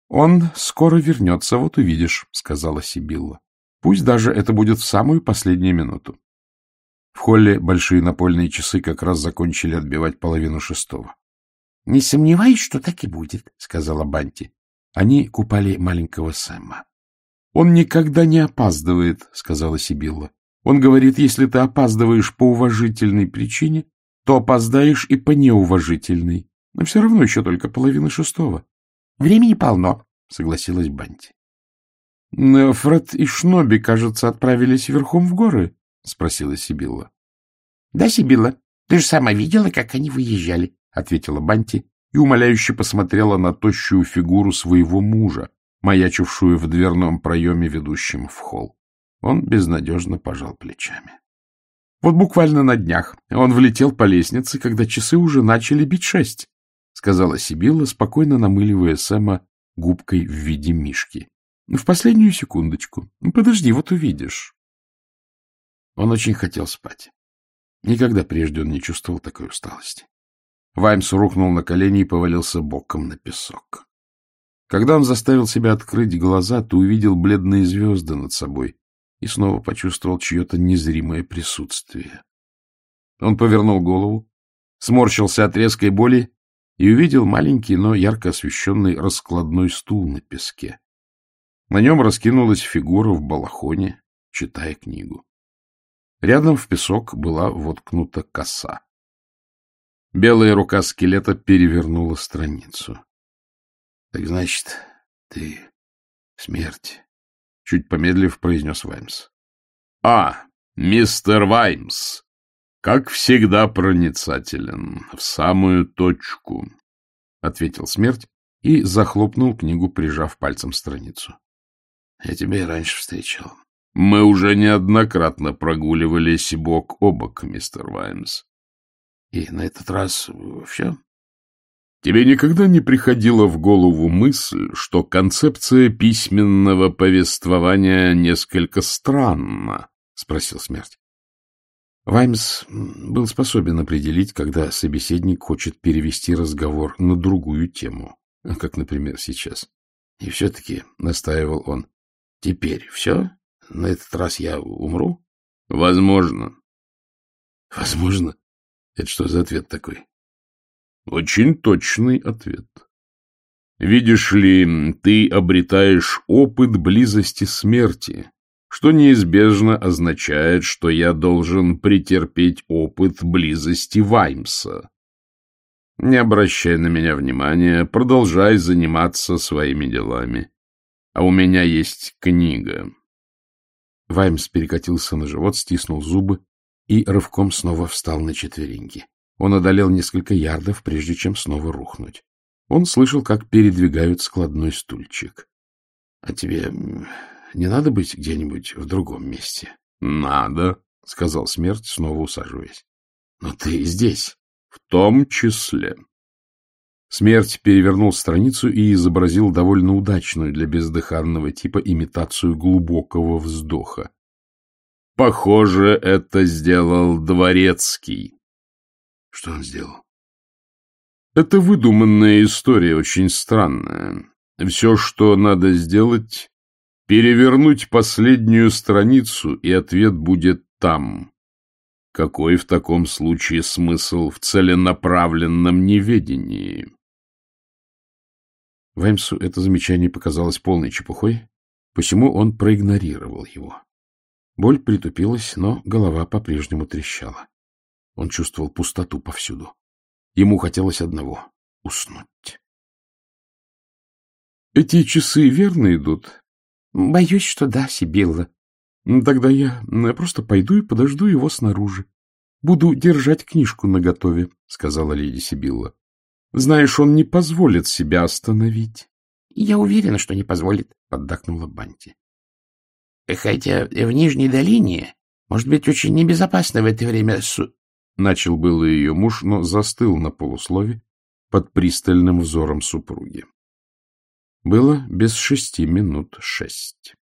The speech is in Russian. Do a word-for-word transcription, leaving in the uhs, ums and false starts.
— Он скоро вернется, вот увидишь, — сказала Сибилла. — Пусть даже это будет в самую последнюю минуту. В холле большие напольные часы как раз закончили отбивать половину шестого. — Не сомневаюсь, что так и будет, — сказала Банти. Они купали маленького Сэма. — Он никогда не опаздывает, — сказала Сибилла. — Он говорит, если ты опаздываешь по уважительной причине, то опоздаешь и по неуважительной. Но все равно еще только половина шестого. — Времени полно, — согласилась Банти. — Фред и Шноби, кажется, отправились верхом в горы, — спросила Сибилла. — Да, Сибилла, ты же сама видела, как они выезжали, — ответила Банти и умоляюще посмотрела на тощую фигуру своего мужа, маячившую в дверном проеме, ведущем в холл. Он безнадежно пожал плечами. Вот буквально на днях он влетел по лестнице, когда часы уже начали бить шесть, — сказала Сибилла, спокойно намыливая Сэма губкой в виде мишки. — В последнюю секундочку. Подожди, вот увидишь. Он очень хотел спать. Никогда прежде он не чувствовал такой усталости. Ваймс рухнул на колени и повалился боком на песок. Когда он заставил себя открыть глаза, то увидел бледные звезды над собой и снова почувствовал чье-то незримое присутствие. Он повернул голову, сморщился от резкой боли и увидел маленький, но ярко освещенный раскладной стул на песке. На нем раскинулась фигура в балахоне, читая книгу. Рядом в песок была воткнута коса. Белая рука скелета перевернула страницу. — Так значит, ты смерть, — чуть помедлив произнес Ваймс. — А, мистер Ваймс, как всегда проницателен, в самую точку, — ответил смерть и захлопнул книгу, прижав пальцем страницу. — Я тебя и раньше встречал. — Мы уже неоднократно прогуливались бок о бок, мистер Ваймс. — И на этот раз все? Тебе никогда не приходила в голову мысль, что концепция письменного повествования несколько странна? — спросил смерть. Ваймс был способен определить, когда собеседник хочет перевести разговор на другую тему, как, например, сейчас. И все-таки, — настаивал он, — теперь все? На этот раз я умру? — Возможно. — Возможно? Это что за ответ такой? — Очень точный ответ. Видишь ли, ты обретаешь опыт близости смерти, что неизбежно означает, что я должен претерпеть опыт близости Ваймса. Не обращай на меня внимания, продолжай заниматься своими делами. А у меня есть книга. Ваймс перекатился на живот, стиснул зубы и рывком снова встал на четвереньки. Он одолел несколько ярдов, прежде чем снова рухнуть. Он слышал, как передвигают складной стульчик. — А тебе не надо быть где-нибудь в другом месте? — Надо, — сказал смерть, снова усаживаясь. — Но ты здесь. — В том числе. Смерть перевернул страницу и изобразил довольно удачную для бездыханного типа имитацию глубокого вздоха. — Похоже, это сделал Дворецкий. — Что он сделал? — Это выдуманная история, очень странная. Все, что надо сделать, перевернуть последнюю страницу, и ответ будет там. Какой в таком случае смысл в целенаправленном неведении? Ваймсу это замечание показалось полной чепухой, посему он проигнорировал его. Боль притупилась, но голова по-прежнему трещала. Он чувствовал пустоту повсюду. Ему хотелось одного — уснуть. — Эти часы верно идут? — Боюсь, что да, Сибилла. — Тогда я просто пойду и подожду его снаружи. Буду держать книжку наготове, — сказала леди Сибилла. — Знаешь, он не позволит себя остановить. — Я уверена, что не позволит, — поддакнула Банти. — Хотя в Нижней долине может быть очень небезопасно в это время с... Начал было ее муж, но застыл на полуслове под пристальным взором супруги. Было без шести минут шесть.